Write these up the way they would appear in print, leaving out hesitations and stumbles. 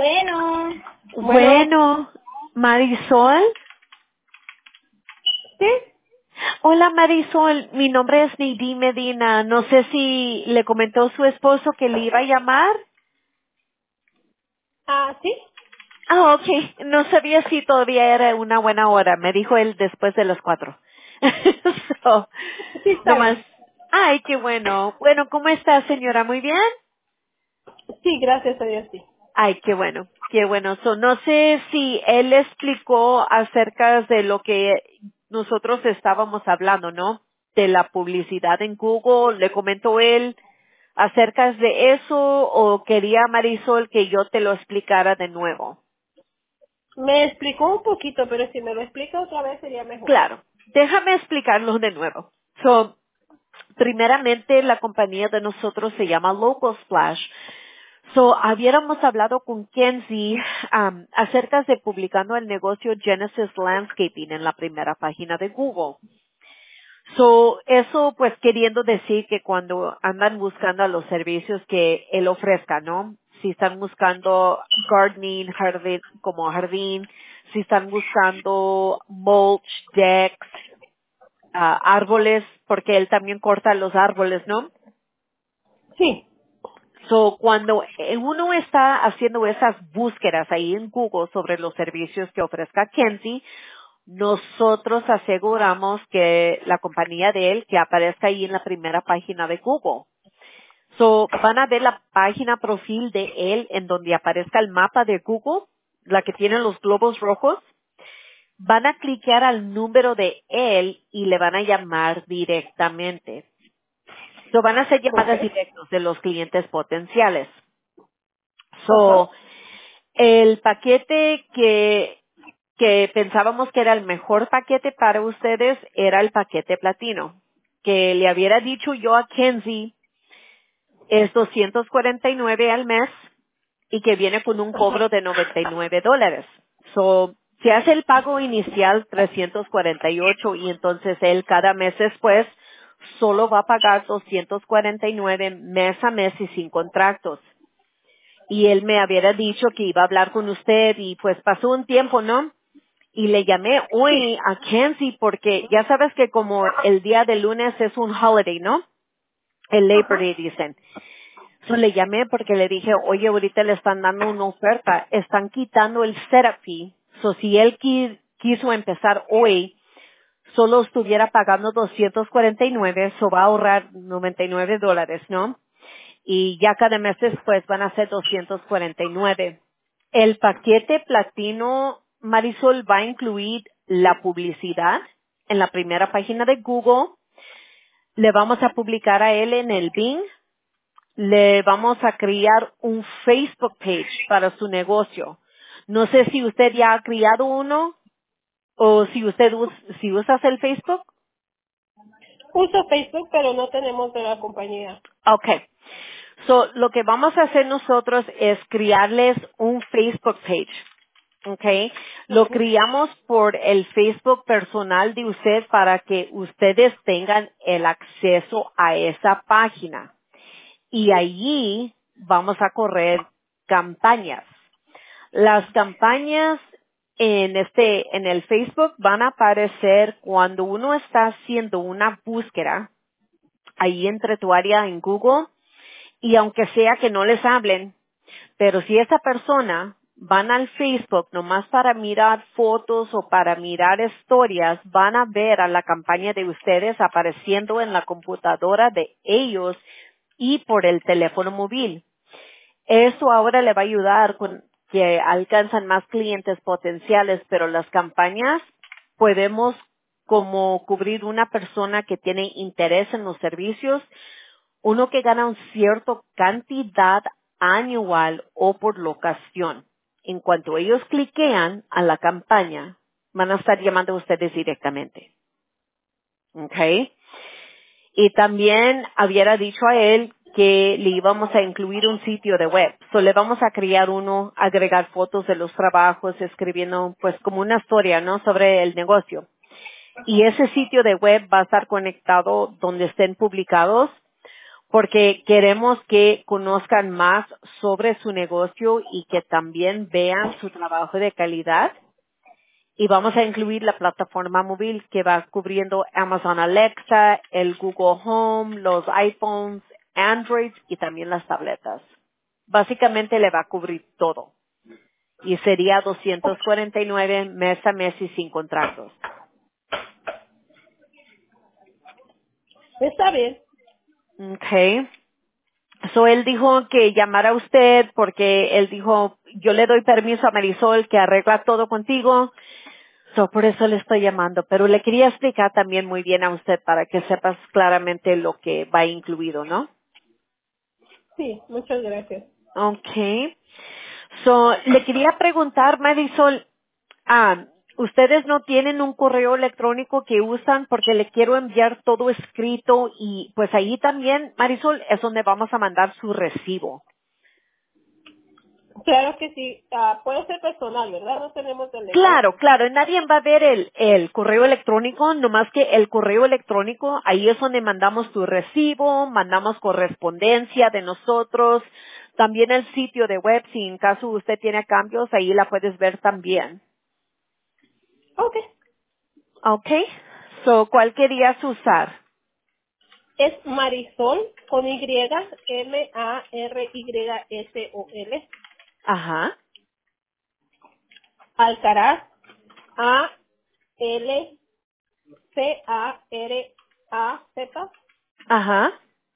Bueno, Bueno, Bueno, Marisol. sí. Hola Marisol, mi nombre es Neidí Medina. No sé si le comentó su esposo que le iba a llamar. Sí. Ah, ok. No sabía si todavía era una buena hora. Me dijo él después de las 4. So, Sí, está nomás. bien. Ay, qué bueno. Bueno, ¿cómo está señora? ¿Muy bien? Sí, gracias a Dios, sí. Ay, qué bueno, qué bueno. So, no sé si él le explicó acerca de lo que nosotros estábamos hablando, ¿no? De la publicidad en Google. ¿Le comentó él acerca de eso o quería Marisol que yo te lo explicara de nuevo? Me explicó un poquito, pero si me lo explica otra vez sería mejor. Claro, déjame explicarlo de nuevo. So, primeramente, la compañía de nosotros se llama Local Splash. So, habíamos hablado con Kenzie acerca de publicando el negocio Genesis Landscaping en la primera página de Google. So, eso pues queriendo decir que cuando andan buscando a los servicios que él ofrezca, ¿no? Si están buscando gardening, jardín, como jardín, si están buscando mulch, decks, árboles, porque él también corta los árboles, ¿no? Sí. So, cuando uno está haciendo esas búsquedas ahí en Google sobre los servicios que ofrezca Kenzie, nosotros aseguramos que la compañía de él que aparezca ahí en la primera página de Google. So, van a ver la página profil de él en donde aparezca el mapa de Google, la que tiene los globos rojos. Van a clicar al número de él y le van a llamar directamente. So, van a hacer llamadas Ok. directas de los clientes potenciales. Ajá. So, el paquete que pensábamos que era el mejor paquete para ustedes era el paquete platino. Que le hubiera dicho yo a Kenzie es 249 al mes y que viene con un cobro de $99. So, se hace el pago inicial 348 y entonces él cada mes después solo va a pagar 249 mes a mes y sin contratos. Y él me había dicho que iba a hablar con usted y pues pasó un tiempo, ¿no? Y le llamé hoy a Kenzie porque ya sabes que como el día de lunes es un holiday, ¿no? El Labor Ajá. Day dicen. So le llamé porque le dije, oye, ahorita le están dando una oferta, están quitando el setup fee. So si él quiso empezar hoy, solo estuviera pagando 249, so va a ahorrar $99, ¿no? Y ya cada mes después van a ser 249. El paquete platino Marisol va a incluir la publicidad en la primera página de Google. Le vamos a publicar a él en el Bing. Le vamos a crear un Facebook page para su negocio. No sé si usted ya ha creado uno o si usted si usas el Facebook. Uso Facebook, pero no tenemos de la compañía. Okay. So, lo que vamos a hacer nosotros es crearles un Facebook page. Okay. Lo Ujú. criamos por el Facebook personal de usted para que ustedes tengan el acceso a esa página. Y allí vamos a correr campañas. Las campañas en el Facebook van a aparecer cuando uno está haciendo una búsqueda ahí entre tu área en Google y aunque sea que no les hablen, pero si esa persona van al Facebook nomás para mirar fotos o para mirar historias, van a ver a la campaña de ustedes apareciendo en la computadora de ellos y por el teléfono móvil. Eso ahora le va a ayudar con que alcanzan más clientes potenciales, pero las campañas podemos como cubrir una persona que tiene interés en los servicios, uno que gana una cierta cantidad anual o por locación. En cuanto ellos cliquean a la campaña, van a estar llamando a ustedes directamente. ¿Ok? Y también hubiera dicho a él que le íbamos a incluir un sitio de web. So le vamos a crear uno, agregar fotos de los trabajos, escribiendo pues como una historia, ¿no? Sobre el negocio. Y ese sitio de web va a estar conectado donde estén publicados porque queremos que conozcan más sobre su negocio y que también vean su trabajo de calidad. Y vamos a incluir la plataforma móvil que va cubriendo Amazon Alexa, el Google Home, los iPhones, Android y también las tabletas. Básicamente le va a cubrir todo. Y sería 249 mes a mes y sin contratos. Está bien. Okay. So él dijo que llamara a usted porque él dijo, yo le doy permiso a Marisol que arregla todo contigo. So por eso le estoy llamando. Pero le quería explicar también muy bien a usted para que sepas claramente lo que va incluido, ¿no? Sí, muchas gracias. Okay. So le quería preguntar, Marisol, ah, ustedes no tienen un correo electrónico que usan porque le quiero enviar todo escrito y pues ahí también, Marisol, es donde vamos a mandar su recibo. Claro que sí. Puede ser personal, ¿verdad? No tenemos del Claro, negocio. claro, nadie va a ver el correo electrónico, nomás que el correo electrónico, ahí es donde mandamos tu recibo, mandamos correspondencia de nosotros, también el sitio de web, si en caso usted tiene cambios, ahí la puedes ver también. Ok. Okay. So, ¿cuál querías usar? Es Marisol con Y, MarySol, Ajá, Alcaraz, ALCARAZ, ajá,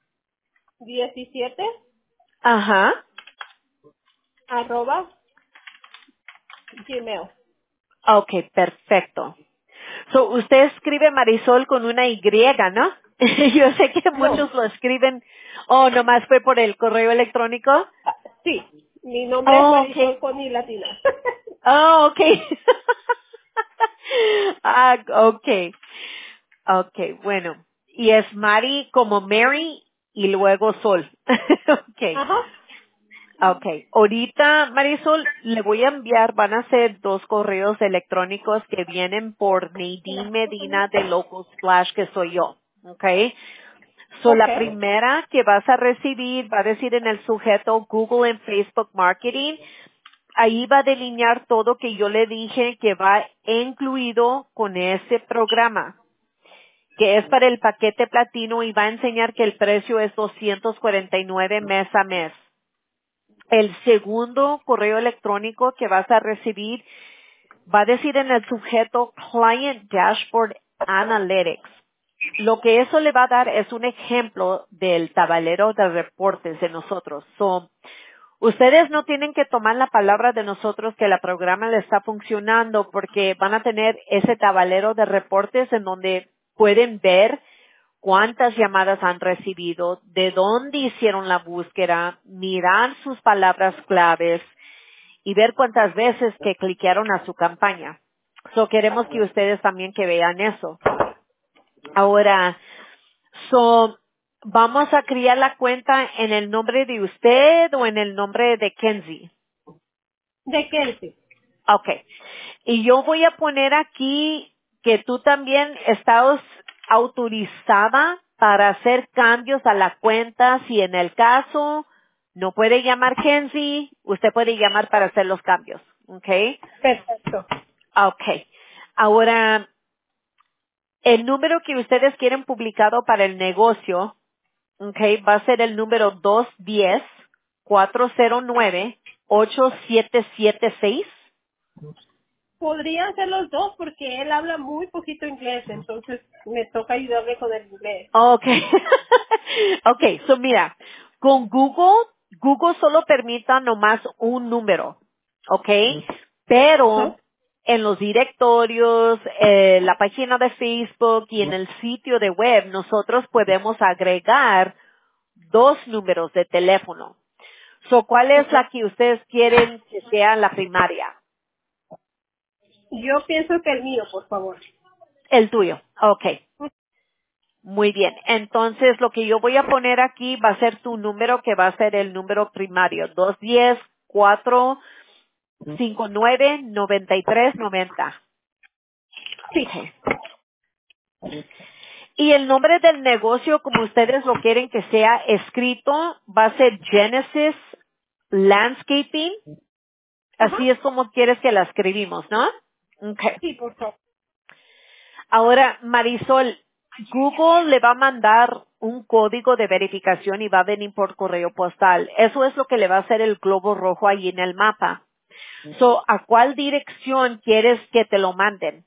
17 ajá. arroba Gmail. Okay, perfecto. So, usted escribe Marisol con una Y, ¿no? Yo sé que No, muchos lo escriben, oh, nomás fue por el correo electrónico. sí, mi nombre es Oh, Marisol okay. con I latina. Oh, okay. Ah, okay. Okay, bueno. Y es Mari como Mary y luego Sol. Okay. Ajá, Okay. Ahorita, Marisol, le voy a enviar, van a ser 2 correos electrónicos que vienen por Nadine Medina de Local Splash, que soy yo. Okay. So, ok, la primera que vas a recibir va a decir en el sujeto Google and Facebook Marketing. Ahí va a delinear todo que yo le dije que va incluido con ese programa, que es para el paquete platino y va a enseñar que el precio es 249 mes a mes. El segundo correo electrónico que vas a recibir va a decir en el sujeto Client Dashboard Analytics. Lo que eso le va a dar es un ejemplo del tablero de reportes de nosotros. So, ustedes no tienen que tomar la palabra de nosotros que el programa le está funcionando porque van a tener ese tablero de reportes en donde pueden ver cuántas llamadas han recibido, de dónde hicieron la búsqueda, mirar sus palabras claves y ver cuántas veces que cliquearon a su campaña. So, queremos que ustedes también que vean eso. Ahora, so, vamos a crear la cuenta en el nombre de usted o en el nombre de Kenzie. de Kelsey. Okay. Y yo voy a poner aquí que tú también estás autorizada para hacer cambios a la cuenta. Si en el caso no puede llamar Kenzie, usted puede llamar para hacer los cambios. Okay. Perfecto. Okay. Ahora, el número que ustedes quieren publicado para el negocio, okay, va a ser el número 210-409-8776. Podrían ser los dos porque él habla muy poquito inglés, entonces me toca ayudarle con el inglés. Okay. Okay, so mira, con Google solo permita nomás un número, okay, pero Ajá. en los directorios, la página de Facebook y en el sitio de web, nosotros podemos agregar 2 números de teléfono. So, ¿cuál es Ajá. la que ustedes quieren que sea la primaria? Yo pienso que el mío, por favor. El tuyo. Okay. Muy bien. Entonces, lo que yo voy a poner aquí va a ser tu número, que va a ser el número primario. 210-459-9390. Sí. Okay. Y el nombre del negocio, como ustedes lo quieren que sea escrito, va a ser Genesis Landscaping. Ajá. Así es como quieres que la escribimos, ¿no? Okay. Sí, por favor. Ahora, Marisol, Google le va a mandar un código de verificación y va a venir por correo postal. Eso es lo que le va a hacer el globo rojo ahí en el mapa. So, ¿a cuál dirección quieres que te lo manden?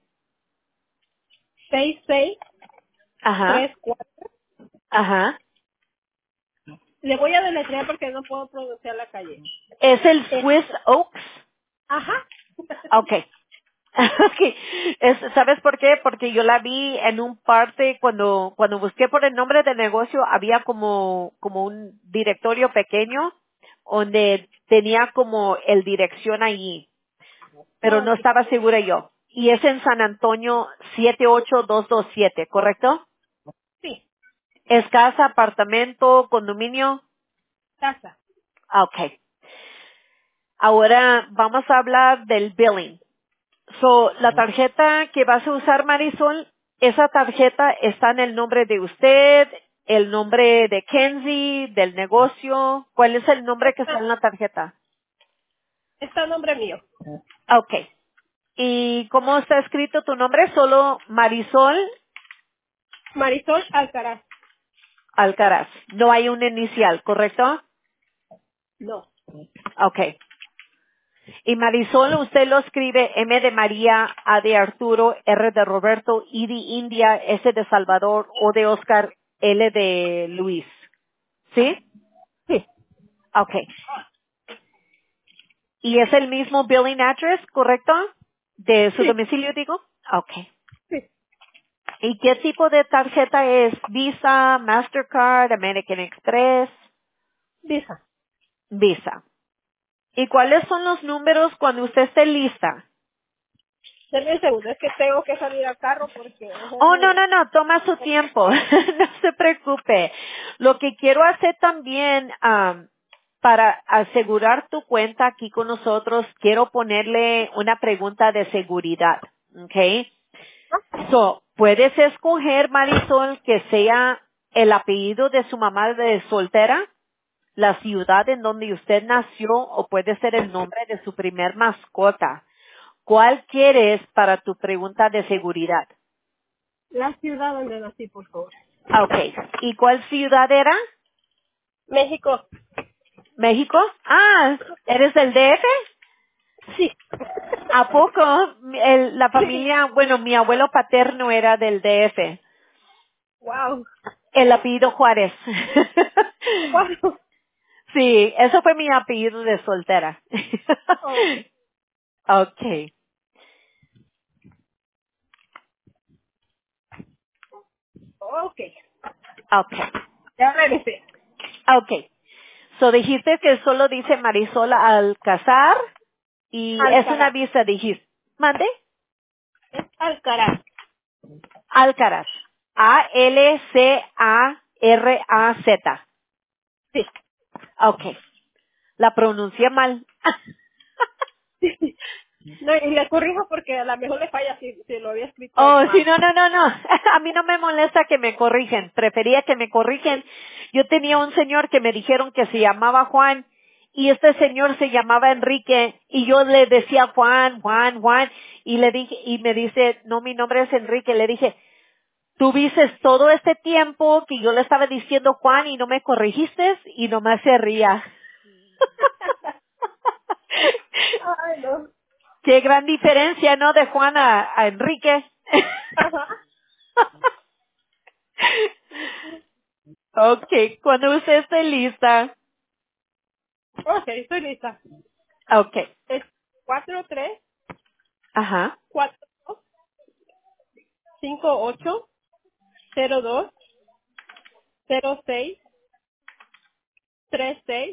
Ajá, 6634. ajá. Le voy a deletrear porque no puedo pronunciar la calle. ¿Es el Es- Swiss Oaks? Ajá. Okay. Okay. ¿Sabes por qué? Porque yo la vi en un parte cuando busqué por el nombre del negocio había como un directorio pequeño donde tenía como el dirección allí, pero no Ok. estaba segura yo. Y es en San Antonio 78227, ¿correcto? Sí, ¿Es casa, apartamento, condominio? casa. Ah, okay. Ahora vamos a hablar del billing. So, la tarjeta que vas a usar, Marisol, esa tarjeta está en el nombre de usted, el nombre de Kenzie, del negocio. ¿Cuál es el nombre que está Está, en la tarjeta? está a nombre mío. Okay. ¿Y cómo está escrito tu nombre? Solo Marisol Marisol Alcaraz. Alcaraz. No hay un inicial, ¿correcto? No. Okay. Y Marisol, usted lo escribe M de María, A de Arturo, R de Roberto, I de India, S de Salvador, O de Oscar, L de Luis. ¿Sí? Sí, Okay. ¿Y es el mismo billing address, correcto? ¿De su sí, domicilio, digo? Okay. sí. ¿Y qué tipo de tarjeta es? Visa, Mastercard, American Express, Visa. Visa. ¿Y cuáles son los números cuando usted esté lista? Denme un segundo, es que tengo que salir al carro porque es Oh, no, ese... no, no, toma su tiempo. No se preocupe. Lo que quiero hacer también, para asegurar tu cuenta aquí con nosotros, quiero ponerle una pregunta de seguridad. ¿Ok? So, puedes escoger, Marisol, que sea el apellido de su mamá de soltera, la ciudad en donde usted nació, o puede ser el nombre de su primer mascota. ¿Cuál quieres para tu pregunta de seguridad? La ciudad donde nací, por favor. Ah, ok. ¿Y cuál ciudad era? México. ¿México? Ah, ¿eres del DF? Sí. ¿A poco? La Sí. familia, bueno, mi abuelo paterno era del DF. Wow. El apellido Juárez. Wow. Sí, eso fue mi apellido de soltera. Ok. Okay, Ok. okay, Ya regresé. okay. So dijiste que solo dice Marisol Alcázar y es una Alcaraz. visa, dijiste. ¿Mande? Es Alcaraz. Alcaraz. Alcaraz. Sí. Okay. La pronuncié mal. Sí. No, y le corrijo porque a lo mejor le falla si lo había escrito Oh, sí, mal. no, no, no, no. A mí no me molesta que me corrigen. Prefería que me corrigen. Yo tenía un señor que me dijeron que se llamaba Juan y este señor se llamaba Enrique y yo le decía Juan, Juan, Juan y le dije y me dice, "No, mi nombre es Enrique." Le dije, "Tú dices todo este tiempo que yo le estaba diciendo Juan y no me corregiste" y nomás se ría. Ay, no. Qué gran diferencia, ¿no? De Juan a Enrique. Ajá. Okay, cuando usted esté lista. Ok, estoy lista. Okay. Es 43 Ajá. 42 58 02 06 36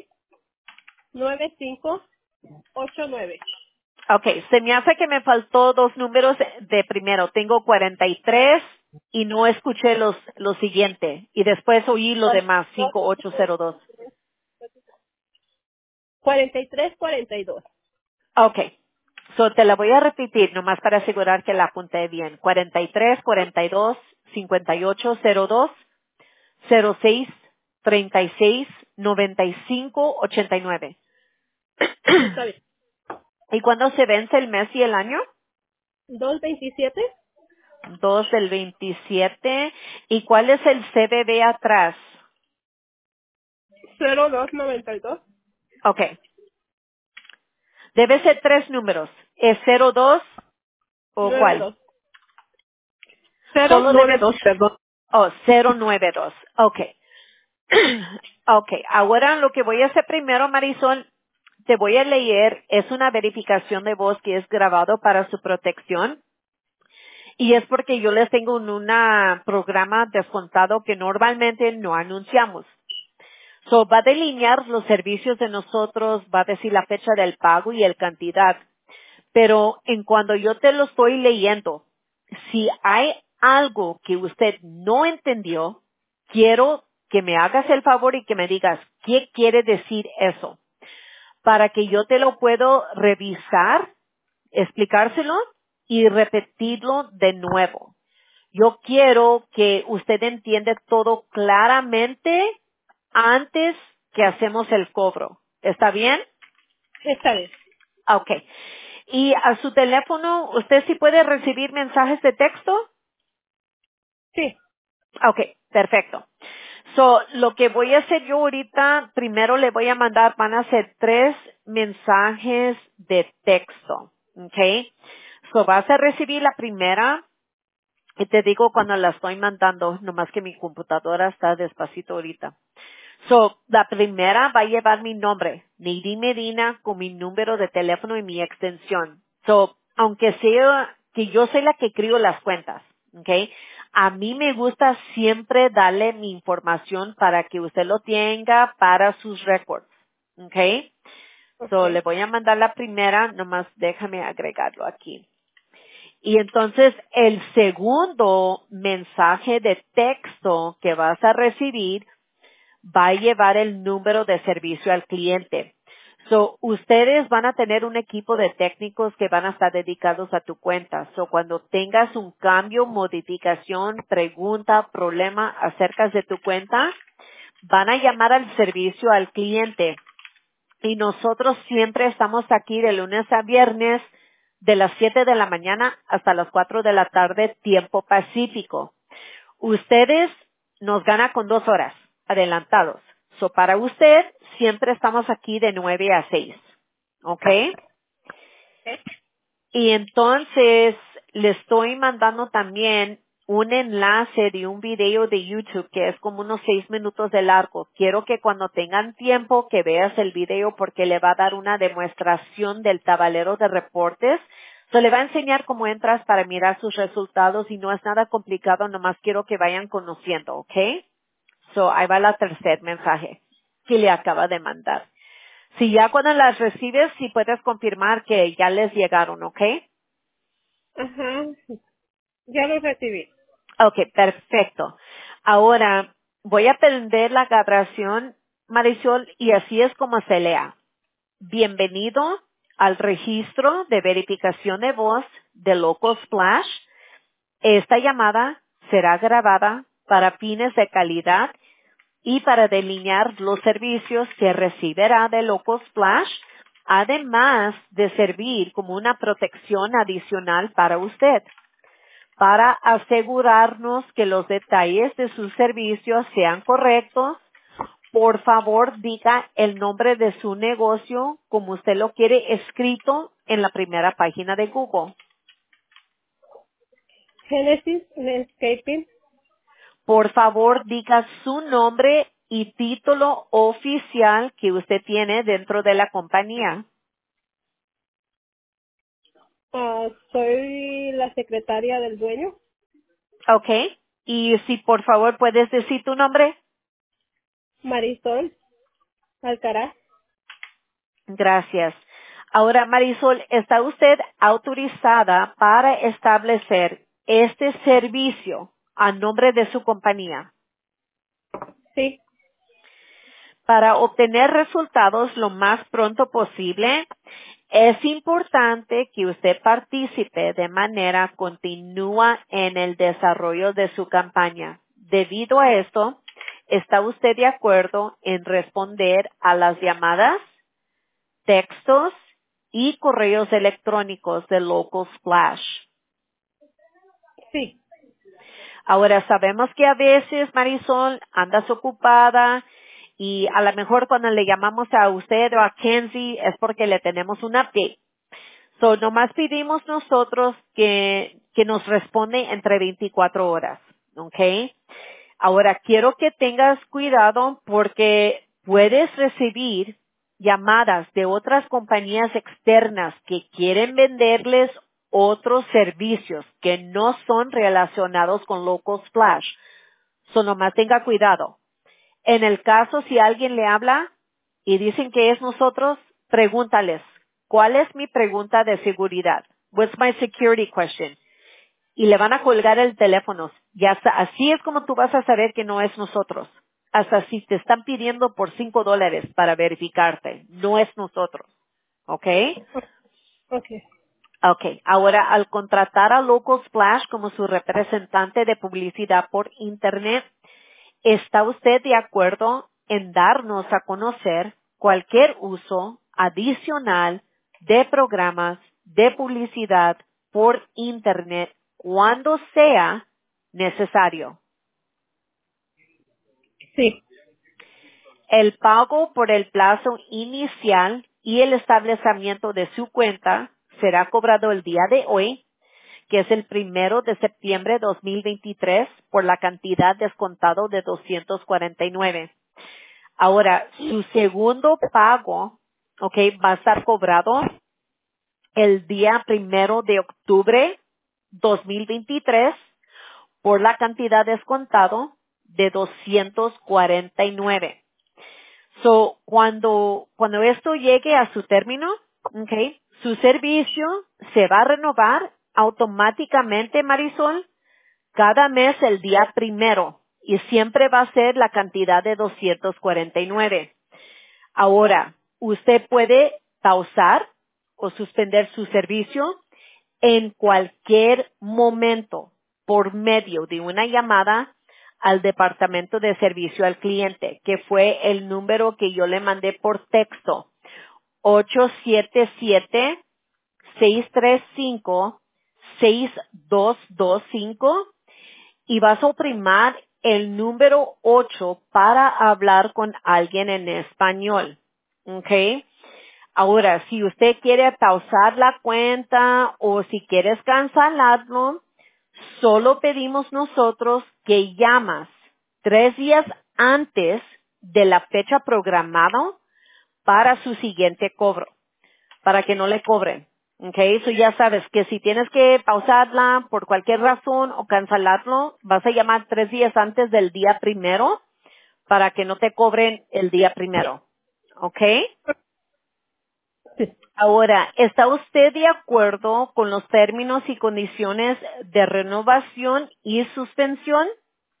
95 89. Okay, se me hace que me faltó dos números de primero. Tengo 43 y no escuché los siguiente. Y después oí lo demás, 5802. 43 42. Okay. So, te la voy a repetir nomás para asegurar que la apunté bien. 43 42 58 02 06 36 95 89. Está bien. ¿Y cuándo se vence el mes y el año? 227 2 del 27. ¿Y cuál es el CBB atrás? 0292 Ok. Debe ser 3 números. ¿Es 02 o cuál? 92 Solo debe 092, perdón. Oh, 092. Ok. Ok. Ahora lo que voy a hacer primero, Marisol, te voy a leer, es una verificación de voz que es grabado para su protección. Y es porque yo les tengo un programa descontado que normalmente no anunciamos. So, va a delinear los servicios de nosotros, va a decir la fecha del pago y el cantidad. Pero en cuando yo te lo estoy leyendo, si hay algo que usted no entendió, quiero que me hagas el favor y que me digas qué quiere decir eso, para que yo te lo puedo revisar, explicárselo y repetirlo de nuevo. Yo quiero que usted entienda todo claramente antes que hacemos el cobro. ¿Está bien? Está bien. Ok. ¿Y a su teléfono usted sí puede recibir mensajes de texto? Sí. Ok, perfecto. So, lo que voy a hacer yo ahorita, primero le voy a mandar, van a ser 3 mensajes de texto. Ok. So, vas a recibir la primera y te digo cuando la estoy mandando, nomás que mi computadora está despacito ahorita. So, la primera va a llevar mi nombre, Neidi Medina, con mi número de teléfono y mi extensión. So, aunque sea que yo soy la que crio las cuentas, ¿ok? A mí me gusta siempre darle mi información para que usted lo tenga para sus récords, ¿ok? Ok. So, le voy a mandar la primera, nomás déjame agregarlo aquí. Y entonces el segundo mensaje de texto que vas a recibir va a llevar el número de servicio al cliente. So, ustedes van a tener un equipo de técnicos que van a estar dedicados a tu cuenta. So, cuando tengas un cambio, modificación, pregunta, problema acerca de tu cuenta, van a llamar al servicio al cliente. Y nosotros siempre estamos aquí de lunes a viernes de las 7 de la mañana hasta las 4 de la tarde, tiempo pacífico. Ustedes nos ganan con 2 horas adelantados. So, para usted, siempre estamos aquí de 9 a 6. ¿Ok? Y entonces le estoy mandando también un enlace de un video de YouTube que es como unos 6 minutos de largo. Quiero que cuando tengan tiempo que veas el video porque le va a dar una demostración del tablero de reportes. Se le va a enseñar cómo entras para mirar sus resultados y no es nada complicado, nomás quiero que vayan conociendo, ¿ok? So, ahí va la tercer mensaje que le acaba de mandar. Si ya cuando las recibes, si puedes confirmar que ya les llegaron, ¿ok? Ajá. Ya lo recibí. Ok, perfecto. Ahora voy a prender la grabación, Marisol, y así es como se lea. Bienvenido al registro de verificación de voz de Local Splash. Esta llamada será grabada para fines de calidad y para delinear los servicios que recibirá de Local Splash, además de servir como una protección adicional para usted. Para asegurarnos que los detalles de sus servicios sean correctos, por favor diga el nombre de su negocio como usted lo quiere escrito en la primera página de Google. Genesis Landscaping. Por favor diga su nombre y título oficial que usted tiene dentro de la compañía. Soy la secretaria del dueño, ¿Ok? Y si por favor puedes decir tu nombre. Marisol Alcaraz. Gracias. Ahora, Marisol, ¿está usted autorizada para establecer este servicio a nombre de su compañía? Sí. Para obtener resultados lo más pronto posible, es importante que usted participe de manera continua en el desarrollo de su campaña. Debido a esto, ¿está usted de acuerdo en responder a las llamadas, textos y correos electrónicos de Local Splash? Sí. Ahora sabemos que a veces, Marisol, andas ocupada y a lo mejor cuando le llamamos a usted o a Kenzie es porque le tenemos un update. So, nomás pedimos nosotros que nos responde entre 24 horas, ¿ok? Ahora, quiero que tengas cuidado porque puedes recibir llamadas de otras compañías externas que quieren venderles otros servicios que no son relacionados con Local Splash. So, nomás tenga cuidado. En el caso, si alguien le habla y dicen que es nosotros, pregúntales, ¿cuál es mi pregunta de seguridad? What's my security question? Y le van a colgar el teléfono. Y hasta así es como tú vas a saber que no es nosotros. Hasta si te están pidiendo por $5 para verificarte. No es nosotros. ¿Ok? Ok. Ok. Ahora, al contratar a Local Splash como su representante de publicidad por Internet, ¿está usted de acuerdo en darnos a conocer cualquier uso adicional de programas de publicidad por Internet cuando sea necesario? Sí. El pago por el plazo inicial y el establecimiento de su cuenta será cobrado el día de hoy, que es el 1 de septiembre de 2023, por la cantidad descontado de 249. Ahora, su segundo pago, ok, va a estar cobrado el día 1 de octubre 2023 por la cantidad descontado de 249. So, cuando esto llegue a su término, ok, su servicio se va a renovar automáticamente, Marisol, cada mes el día 1 y siempre va a ser la cantidad de 249. Ahora, usted puede pausar o suspender su servicio en cualquier momento por medio de una llamada al departamento de servicio al cliente, que fue el número que yo le mandé por texto, 877-635-6225, y vas a oprimir el número 8 para hablar con alguien en español. ¿Ok? Ahora, si usted quiere pausar la cuenta o si quieres cancelarlo, solo pedimos nosotros que llamas 3 días antes de la fecha programada para su siguiente cobro, para que no le cobren. ¿Ok? Eso ya sabes que si tienes que pausarla por cualquier razón o cancelarlo, vas a llamar 3 días antes del día 1 para que no te cobren el día 1. ¿Ok? Sí. Ahora, ¿está usted de acuerdo con los términos y condiciones de renovación y suspensión?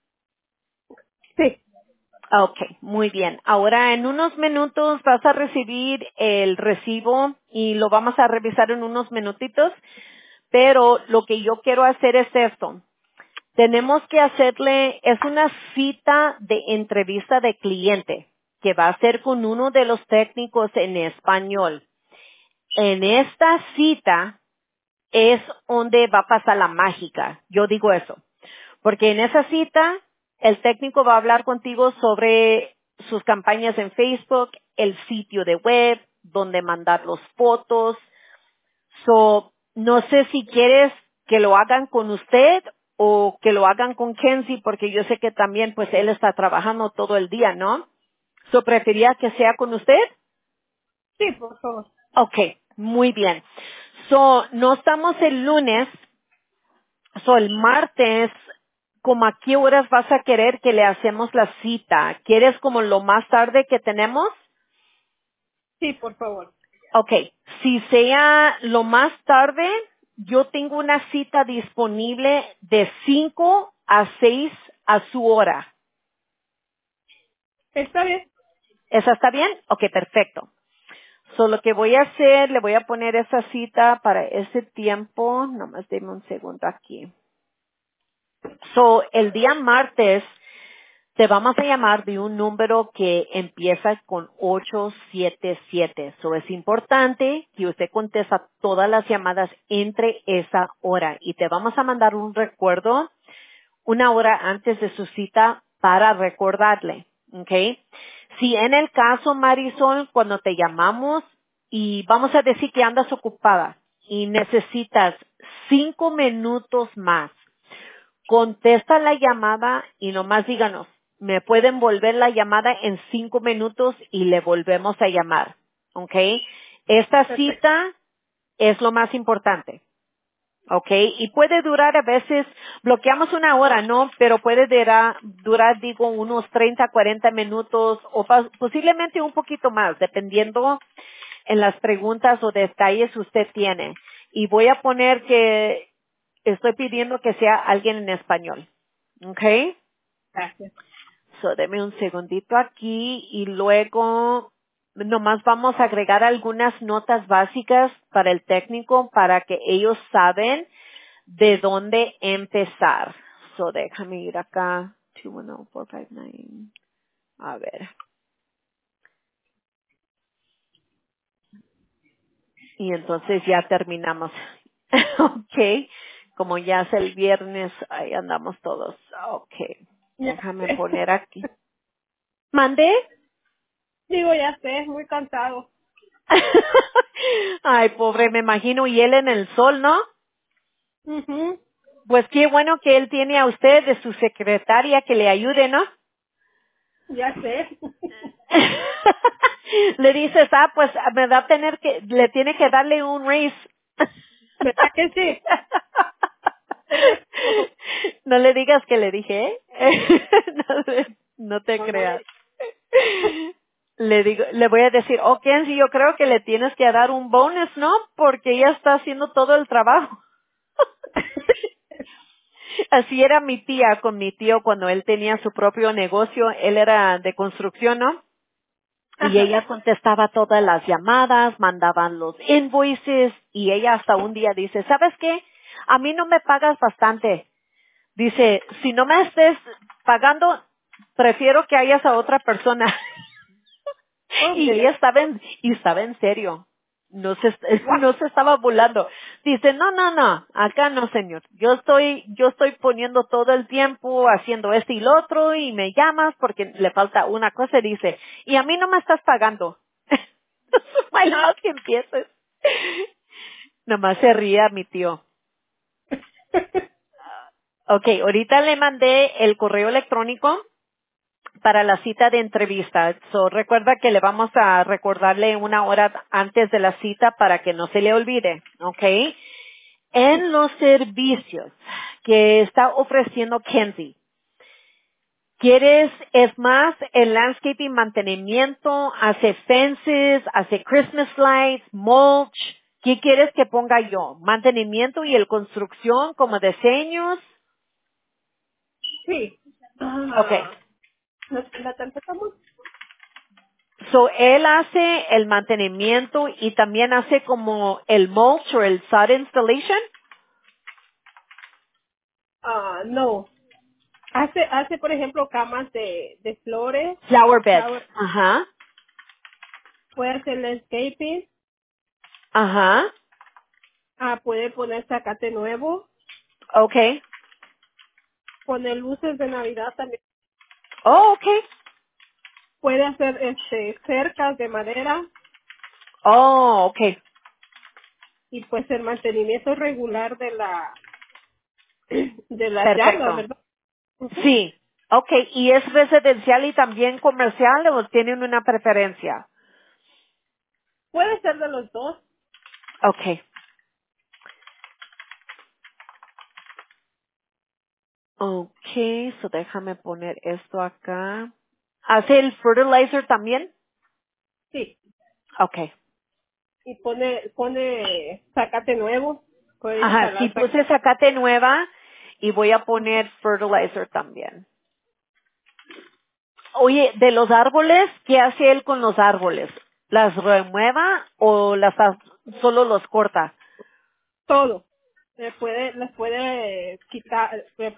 Sí. Ok, muy bien. Ahora en unos minutos vas a recibir el recibo y lo vamos a revisar en unos minutitos, pero lo que yo quiero hacer es esto. Tenemos que hacerle, es una cita de entrevista de cliente que va a ser con uno de los técnicos en español. En esta cita es donde va a pasar la mágica. Yo digo eso. Porque en esa cita, el técnico va a hablar contigo sobre sus campañas en Facebook, el sitio de web, donde mandar los fotos. So, no sé si quieres que lo hagan con usted o que lo hagan con Kenzie, porque yo sé que también, pues, él está trabajando todo el día, ¿no? So, ¿prefería que sea con usted? Sí, por favor. Okay, muy bien. So, no estamos el lunes. So, el martes, ¿como a qué horas vas a querer que le hacemos la cita? ¿Quieres como lo más tarde que tenemos? Sí, por favor. Okay, si sea lo más tarde, yo tengo una cita disponible de 5 a 6 a su hora. Está bien. ¿Esa está bien? Ok, perfecto. So, lo que voy a hacer, le voy a poner esa cita para ese tiempo. Nomás deme un segundo aquí. So, el día martes te vamos a llamar de un número que empieza con 877. So, es importante que usted contesta todas las llamadas entre esa hora y te vamos a mandar un recuerdo una hora antes de su cita para recordarle, ¿ok? Si en el caso, Marisol, cuando te llamamos y vamos a decir que andas ocupada y necesitas 5 minutos más, contesta la llamada y nomás díganos, me pueden volver la llamada en 5 minutos y le volvemos a llamar, ¿ok? Esta Perfecto. cita es lo más importante. ¿Ok? Y puede durar a veces, bloqueamos una hora, ¿no? Pero puede durar, digo, unos 30, 40 minutos o posiblemente un poquito más, dependiendo en las preguntas o detalles que usted tiene. Y voy a poner que estoy pidiendo que sea alguien en español. ¿Ok? Gracias. So, deme un segundito aquí y luego nomás vamos a agregar algunas notas básicas para el técnico para que ellos saben de dónde empezar. So, déjame ir acá. 210459. A ver. Y entonces ya terminamos. Ok. Como ya es el viernes, ahí andamos todos. Ok. Ya Déjame sé. poner aquí. ¿Mandé? Digo, ya sé, es muy cansado. Ay, pobre, me imagino. Y él en el sol, ¿no? Ujú. Pues qué bueno que él tiene a usted de su secretaria que le ayude, ¿no? Ya sé. Le dices, pues me va a tener le tiene que darle un raise. ¿Verdad que sí? Ella dijo, No le digas que le dije, ¿eh? No te no, no creas. le Le voy a decir, Kenzie, yo creo que le tienes que dar un bonus, ¿no? Porque ella está haciendo todo el trabajo. Así era mi tía con mi tío cuando él tenía su propio negocio. Él era de construcción, ¿no? Y Ajá. ella contestaba todas las llamadas, mandaban los invoices y ella hasta un día dice, ¿sabes qué? A mí no me pagas bastante. Dice, si no me estés pagando, prefiero que hayas a otra persona. Y ella Ok. estaba en serio. Guau. No se estaba burlando. Dice, no, acá no, señor. Yo estoy poniendo todo el tiempo haciendo esto y lo otro y me llamas porque le falta una cosa y dice, y a mí no me estás pagando. Ay, nomás que empieces. Nomás se ría mi tío. Ok, ahorita le mandé el correo electrónico para la cita de entrevista. So, recuerda que le vamos a recordarle una hora antes de la cita para que no se le olvide, ¿ok? En los servicios que está ofreciendo Kenzie, es más el landscaping mantenimiento, hace fences, hace Christmas lights, mulch, ¿qué quieres que ponga yo? Mantenimiento y el construcción como diseños. Sí. Ok. La tarjeta muy... So, él hace el mantenimiento y también hace como el mulch o el sod installation. No. Hace, por ejemplo, camas de flores. Flower beds. Flower. Ajá. Puede hacer landscaping. Ajá. Puede poner zacate nuevo. Okay. Poner luces de Navidad también. Oh, okay. Puede hacer cercas de madera. Oh, okay. Y pues el mantenimiento regular de las yardas, Perfecto. ¿verdad? Ujú. Sí. Okay. ¿Y es residencial y también comercial o tienen una preferencia? Puede ser de los dos. Okay. Okay. So déjame poner esto acá. ¿Hace el fertilizer también? Sí. Okay. Y pone zacate nuevo. Puede Ajá, sí instalar puse zacate nueva y voy a poner fertilizer también. Oye, de los árboles, ¿qué hace él con los árboles? ¿Las remueva o solo los corta? Todo. Les puede quitar,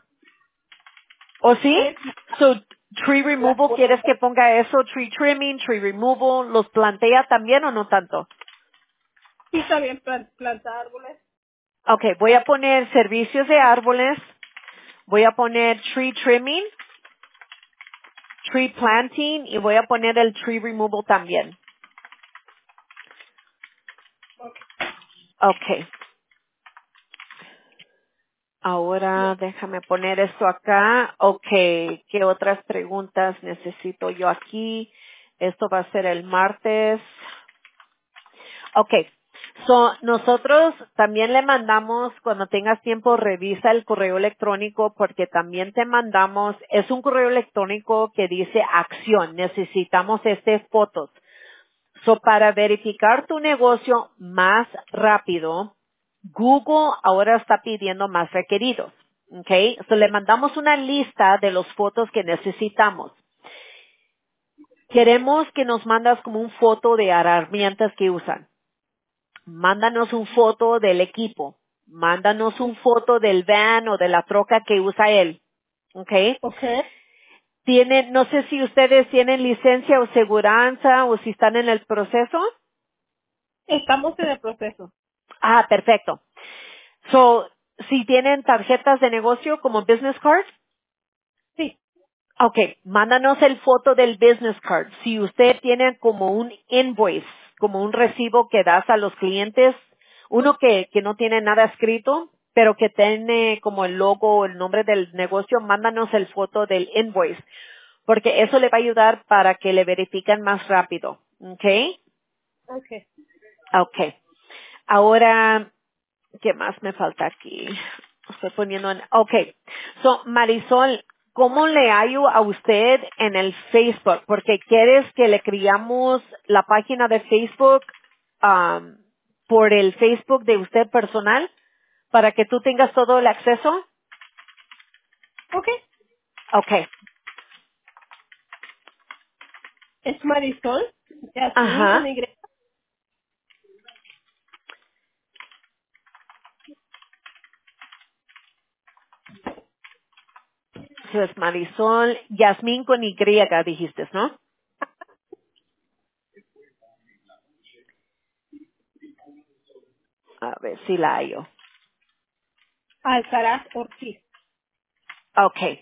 ¿O sí? puede So, tree las removal, ¿quieres que ponga eso? Tree trimming, tree removal, ¿los plantea también o no tanto? y también plantar árboles. Okay, voy a poner servicios de árboles, voy a poner tree trimming, tree planting y voy a poner el tree removal también. Okay, ahora déjame poner esto acá. Okay, ¿qué otras preguntas necesito yo aquí? Esto va a ser el martes. Okay. So, nosotros también le mandamos, cuando tengas tiempo, revisa el correo electrónico porque también te mandamos, es un correo electrónico que dice acción, necesitamos fotos. So, para verificar tu negocio más rápido, Google ahora está pidiendo más requeridos. Okay. So, le mandamos una lista de las fotos que necesitamos. Queremos que nos mandas como un foto de herramientas que usan. Mándanos un foto del equipo, mándanos un foto del van o de la troca que usa él, ¿ok? Ok. No sé si ustedes tienen licencia o seguranza o si están en el proceso. Estamos en el proceso. Ah, perfecto. So, si tienen tarjetas de negocio como business card, Sí. ok, mándanos el foto del business card. Si usted tiene como un invoice, como un recibo que das a los clientes, uno que no tiene nada escrito, pero que tiene como el logo o el nombre del negocio, mándanos el foto del invoice, porque eso le va a ayudar para que le verifiquen más rápido. ¿Ok? Ok. Ok. Ahora, ¿qué más me falta aquí? Estoy poniendo en, okay. So, Marisol, ¿cómo le hallo a usted en el Facebook? Porque quieres que le criamos la página de Facebook, um, por el Facebook de usted personal para que tú tengas todo el acceso. Ok. Okay. Es Marisol. Yasmín con Ajá. Y. Eso es Marisol, Yasmín con Y dijiste, ¿no? A ver si la hallo. Alcaraz Ortiz. Okay.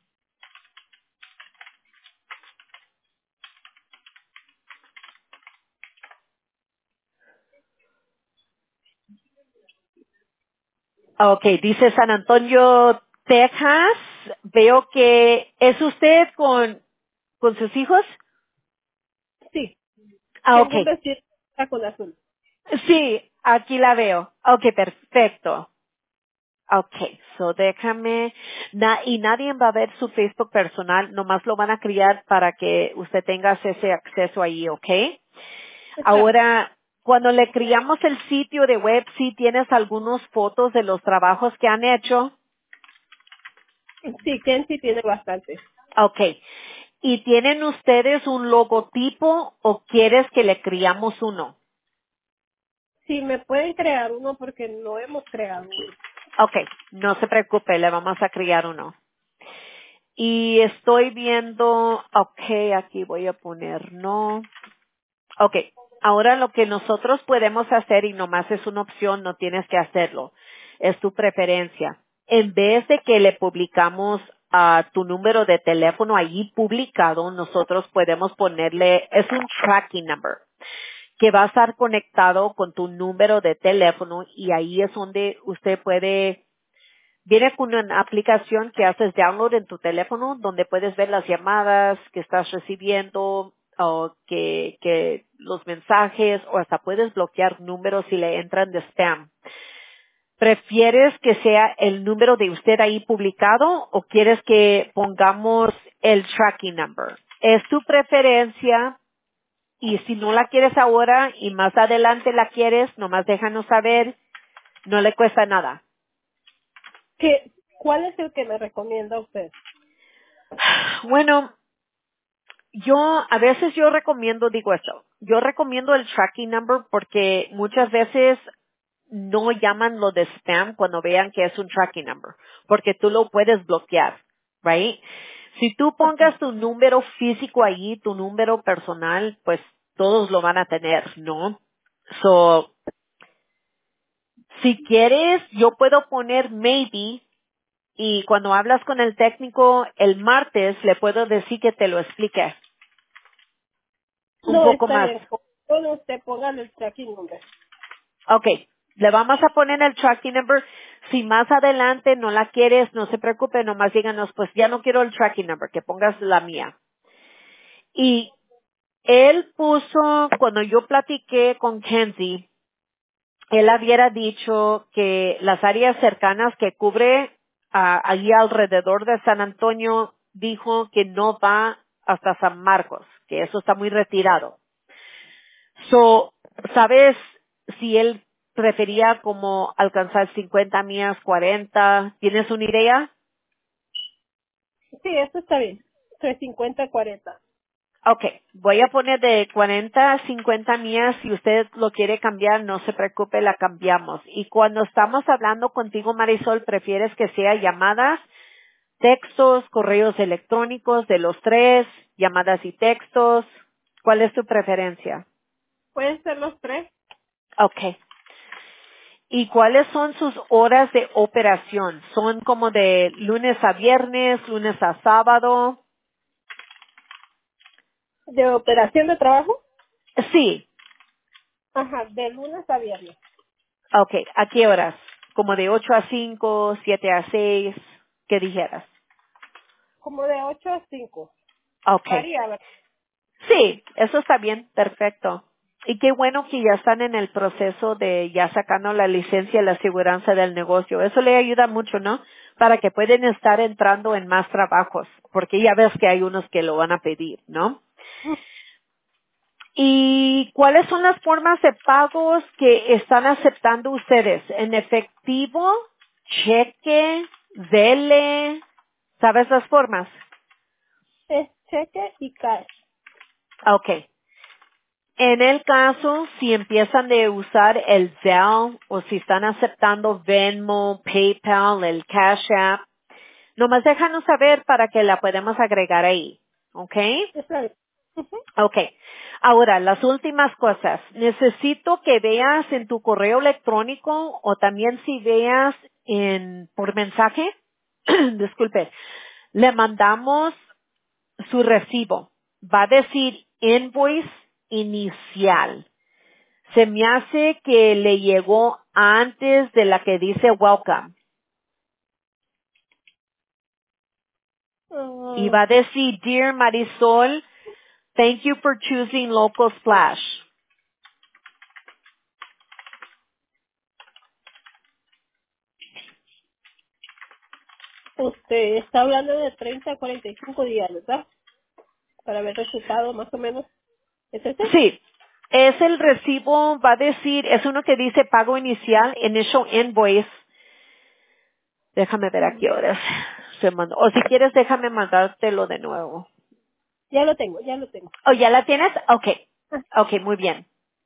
Okay, dice San Antonio, Texas. Veo que es usted con sus hijos. Sí. Ah, Tengo un okay. vestido con azul. Sí, aquí la veo. Okay, perfecto. Okay, so déjame, y nadie va a ver su Facebook personal, nomás lo van a crear para que usted tenga ese acceso ahí, ¿ok? Está. Ahora, cuando le criamos el sitio de web, sí tienes algunas fotos de los trabajos que han hecho. Sí, Kenzie tiene bastante. Okay. ¿Y tienen ustedes un logotipo o quieres que le criamos uno? Sí, me pueden crear uno porque no hemos creado uno. Okay, no se preocupe, le vamos a crear uno. Y estoy viendo, okay, aquí voy a poner no. Okay, ahora lo que nosotros podemos hacer y nomás es una opción, no tienes que hacerlo, es tu preferencia. En vez de que le publicamos tu número de teléfono allí publicado, nosotros podemos ponerle, es un tracking number, que va a estar conectado con tu número de teléfono y ahí es donde usted puede. Viene con una aplicación que haces download en tu teléfono donde puedes ver las llamadas que estás recibiendo o que los mensajes o hasta puedes bloquear números si le entran de spam. ¿Prefieres que sea el número de usted ahí publicado o quieres que pongamos el tracking number? Es tu preferencia y si no la quieres ahora y más adelante la quieres, nomás déjanos saber, no le cuesta nada. ¿Cuál es el que me recomienda usted? Bueno, A veces yo recomiendo, digo esto, yo recomiendo el tracking number porque muchas veces no llaman lo de spam cuando vean que es un tracking number, porque tú lo puedes bloquear, right? Si tú Ajá. pongas tu número físico allí, tu número personal, pues todos lo van a tener, ¿no? So, si quieres, yo puedo poner maybe y cuando hablas con el técnico el martes le puedo decir que te lo explique un No, poco está más. bien. Solo usted pongan el tracking number. Okay, le vamos a poner el tracking number. Si más adelante no la quieres, no se preocupe, nomás díganos, pues ya no quiero el tracking number, que pongas la mía. Y él puso, cuando yo platiqué con Kenzie, él había dicho que las áreas cercanas que cubre allí alrededor de San Antonio, dijo que no va hasta San Marcos, que eso está muy retirado. So, ¿sabes si él prefería como alcanzar 50 millas, 40? ¿Tienes una idea? Sí, eso está bien. 350, 40. Okay, voy a poner de 40 a 50 millas. Si usted lo quiere cambiar, no se preocupe, la cambiamos. Y cuando estamos hablando contigo, Marisol, ¿prefieres que sea llamadas, textos, correos electrónicos de los tres, llamadas y textos? ¿Cuál es tu preferencia? ¿Pueden ser los tres? Okay. ¿Y cuáles son sus horas de operación? ¿Son como de lunes a viernes, lunes a sábado? ¿De operación de trabajo? Sí. Ajá, de lunes a viernes. Ok. ¿A qué horas? ¿Como de 8 a 5, 7 a 6? ¿Qué dijeras? Como de 8 a 5. Ok. Varía, ¿verdad? Sí, eso está bien. Perfecto. Y qué bueno que ya están en el proceso de ya sacando la licencia y la aseguranza del negocio. Eso le ayuda mucho, ¿no? Para que pueden estar entrando en más trabajos, porque ya ves que hay unos que lo van a pedir, ¿no? ¿Y cuáles son las formas de pagos que están aceptando ustedes? ¿En efectivo, cheque, dele? ¿Sabes las formas? Es cheque y cash. Ok. En el caso, si empiezan de usar el Zelle o si están aceptando Venmo, PayPal, el Cash App, nomás déjanos saber para que la podamos agregar ahí. ¿Ok? Está bien. Ujú. Ok. Ahora, las últimas cosas. Necesito que veas en tu correo electrónico o también si veas por mensaje, disculpe, le mandamos su recibo. Va a decir invoice inicial. Se me hace que le llegó antes de la que dice welcome. Y Ah, va a decir, Dear Marisol, thank you for choosing Local Splash. usted está hablando de 30 a 45 días, ¿verdad? Para ver resultado más o menos. ¿Es ese? Sí, es el recibo, va a decir, es uno que dice pago inicial, initial invoice. Déjame ver a qué horas se mandó. O si quieres, déjame mandártelo de nuevo. Ya lo tengo, ya lo tengo. ¿Oh, ya la tienes? Okay. Ah, Okay, muy bien.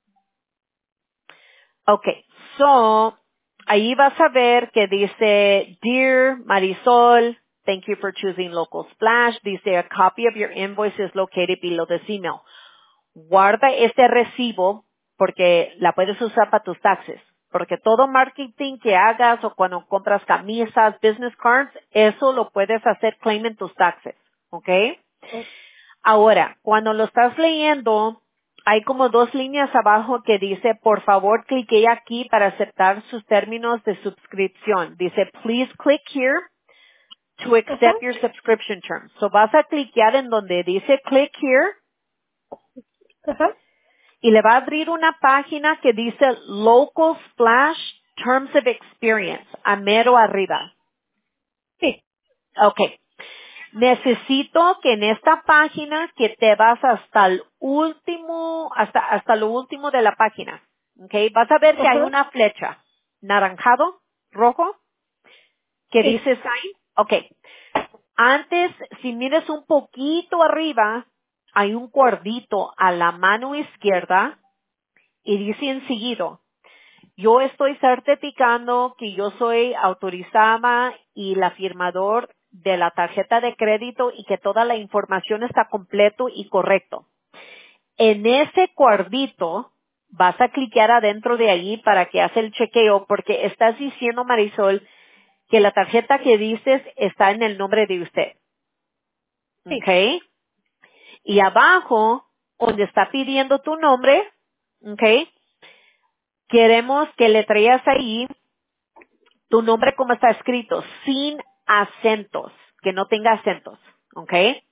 Okay. So, ahí vas a ver que dice, Dear Marisol, thank you for choosing Local Splash. Dice, a copy of your invoice is located below this email. Guarda este recibo porque la puedes usar para tus taxes. Porque todo marketing que hagas o cuando compras camisas, business cards, eso lo puedes hacer claim en tus taxes. ¿Ok? oh, Ahora, cuando lo estás leyendo, hay como dos líneas abajo que dice, por favor, clique aquí para aceptar sus términos de suscripción. Dice, please click here to ajá, accept your subscription terms. So vas a cliquear en donde dice click here ajá. y le va a abrir una página que dice Local Splash Terms of Experience, a mero arriba. Sí. Okay. Necesito que en esta página que te vas hasta el último, hasta lo último de la página. Okay. Vas a ver que hay Ajá. una flecha naranjado, rojo, que Sí. dice sign. Okay. Antes, si mires un poquito arriba, hay un cuadrito a la mano izquierda y dice enseguida, yo estoy certificando que yo soy autorizada y la firmador de la tarjeta de crédito y que toda la información está completo y correcto. En ese cuadrito vas a clicar adentro de allí para que hace el chequeo porque estás diciendo, Marisol, que la tarjeta que dices está en el nombre de usted. Sí. ¿Ok? Y abajo, donde está pidiendo tu nombre, ¿ok? Queremos que le traigas ahí tu nombre como está escrito, sin acentos, que no tenga acentos, ¿ok?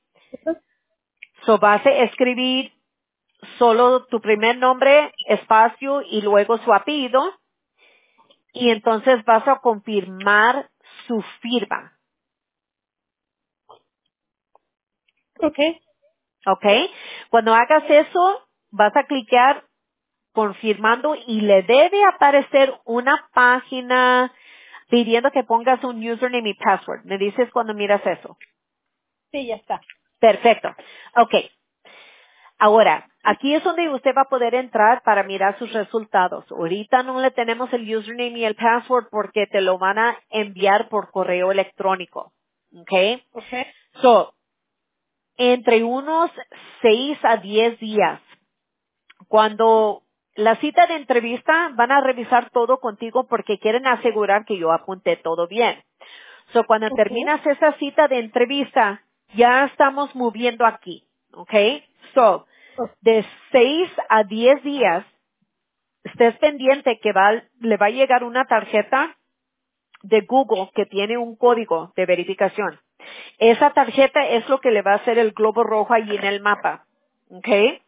So vas a escribir solo tu primer nombre, espacio y luego su apellido, y entonces vas a confirmar su firma, Ok. ¿ok? Cuando hagas eso, vas a clicar confirmando y le debe aparecer una página pidiendo que pongas un username y password. Me dices cuando miras eso. Sí, ya está. Perfecto. Ok. Ahora, aquí es donde usted va a poder entrar para mirar sus resultados. Ahorita no le tenemos el username y el password porque te lo van a enviar por correo electrónico. Ok. Ok. So, entre unos 6 a 10 días, cuando la cita de entrevista van a revisar todo contigo porque quieren asegurar que yo apunté todo bien. So, cuando Ok. terminas esa cita de entrevista, ya estamos moviendo aquí. ¿Ok? So, de 6 a 10 días, estés pendiente que le va a llegar una tarjeta de Google que tiene un código de verificación. Esa tarjeta es lo que le va a hacer el globo rojo allí en el mapa. ¿Ok?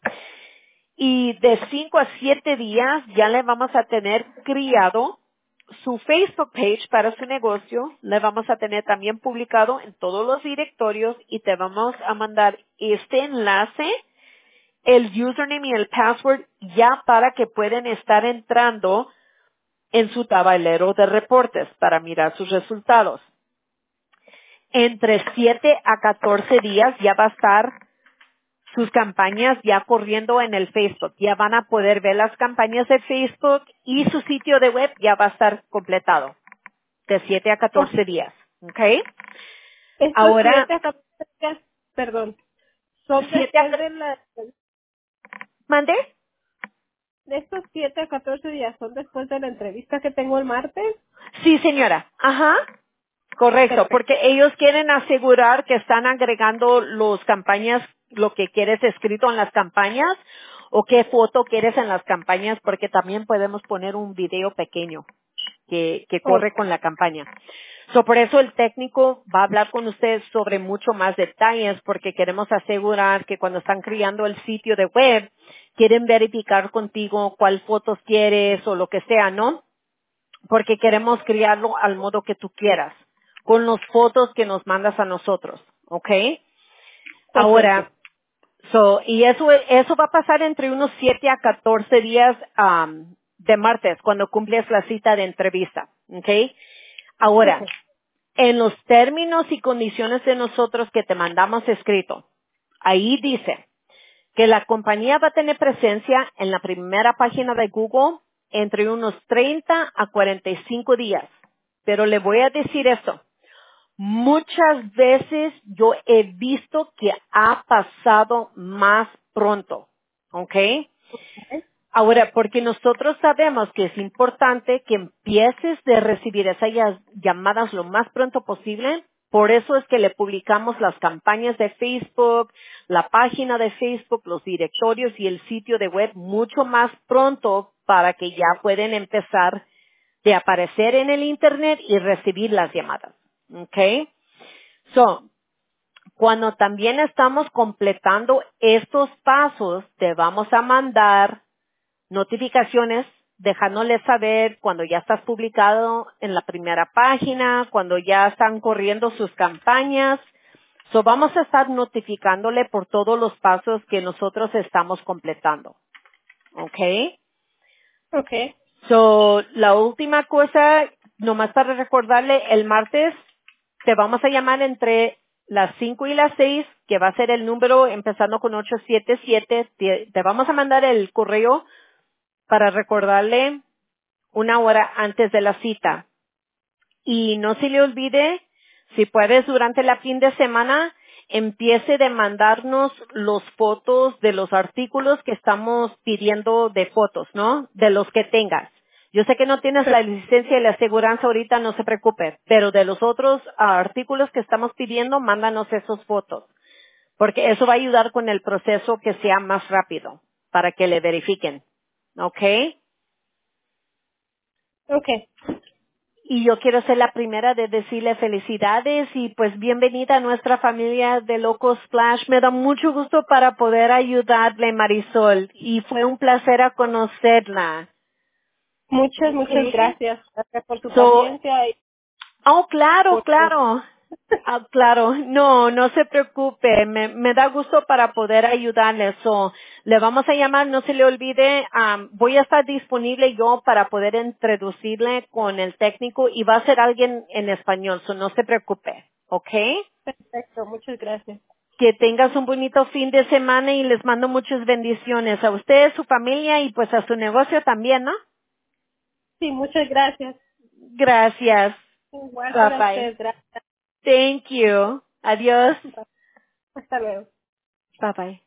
Y de 5 a 7 días ya le vamos a tener criado su Facebook page para su negocio. Le vamos a tener también publicado en todos los directorios y te vamos a mandar este enlace, el username y el password ya para que puedan estar entrando en su tablero de reportes para mirar sus resultados. Entre 7 a 14 días ya va a estar sus campañas ya corriendo en el Facebook. Ya van a poder ver las campañas de Facebook y su sitio de web ya va a estar completado de 7 a Ok. 14 días. ¿Ok? Estos Ahora, 7 a 14 días, perdón, son 7 a... después ¿Mande? de estos 7 a 14 días, son después de la entrevista que tengo el martes. Sí, señora. Ajá. Correcto, Perfecto. porque ellos quieren asegurar que están agregando los campañas, lo que quieres escrito en las campañas o qué foto quieres en las campañas, porque también podemos poner un video pequeño que Ok. corre con la campaña. So, por eso el técnico va a hablar con ustedes sobre mucho más detalles porque queremos asegurar que cuando están creando el sitio de web, quieren verificar contigo cuál fotos quieres o lo que sea, ¿no? Porque queremos crearlo al modo que tú quieras, con las fotos que nos mandas a nosotros, ¿ok? Perfecto. Ahora, y eso va a pasar entre unos 7 a 14 días de martes, cuando cumples la cita de entrevista, ¿ok? Ok. Ahora, en los términos y condiciones de nosotros que te mandamos escrito, ahí dice que la compañía va a tener presencia en la primera página de Google entre unos 30 a 45 días. Pero le voy a decir esto. Muchas veces yo he visto que ha pasado más pronto. ¿Ok? Ahora, porque nosotros sabemos que es importante que empieces de recibir esas llamadas lo más pronto posible, por eso es que le publicamos las campañas de Facebook, la página de Facebook, los directorios y el sitio de web mucho más pronto para que ya pueden empezar de aparecer en el Internet y recibir las llamadas. ¿Ok? So, cuando también estamos completando estos pasos, te vamos a mandar notificaciones dejándoles saber cuando ya estás publicado en la primera página, cuando ya están corriendo sus campañas. So, vamos a estar notificándole por todos los pasos que nosotros estamos completando. ¿Ok? Ok. So, la última cosa, nomás para recordarle, el martes te vamos a llamar entre las 5 y las 6, que va a ser el número empezando con 877. Te vamos a mandar el correo para recordarle una hora antes de la cita. Y no se le olvide, si puedes durante la fin de semana, empiece de mandarnos los fotos de los artículos que estamos pidiendo de fotos, ¿no? De los que tengas. Yo sé que no tienes la licencia y la aseguranza ahorita, no se preocupe, pero de los otros artículos que estamos pidiendo, mándanos esas fotos, porque eso va a ayudar con el proceso que sea más rápido, para que le verifiquen. ¿Ok? Okay. Y yo quiero ser la primera de decirle felicidades y pues bienvenida a nuestra familia de Locos Splash. Me da mucho gusto para poder ayudarle, Marisol, y fue un placer a conocerla. Muchas gracias. Gracias por tu So, paciencia y oh, claro, por tu... claro. Ah, claro, no, no se preocupe, me da gusto para poder ayudarle. So, le vamos a llamar, no se le olvide, voy a estar disponible yo para poder introducirle con el técnico y va a ser alguien en español, so no se preocupe, ¿ok? Perfecto, muchas gracias. Que tengas un bonito fin de semana y les mando muchas bendiciones a usted, su familia y pues a su negocio también, ¿no? Sí, muchas gracias. Gracias. Igual Bye para bye. usted, gracias. Thank you. Adiós. Hasta luego. Bye bye.